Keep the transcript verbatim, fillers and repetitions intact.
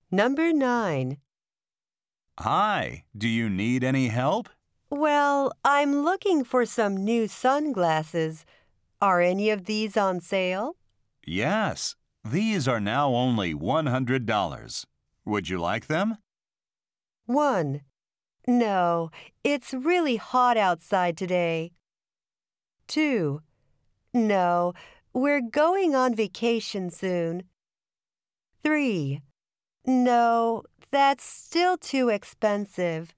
Number nine. Hi, do you need any help? Well, I'm looking for some new sunglasses. Are any of these on sale? Yes, these are now only one hundred dollars. Would you like them? one. No, it's really hot outside today. two. No, we're going on vacation soon. three. No, that's still too expensive.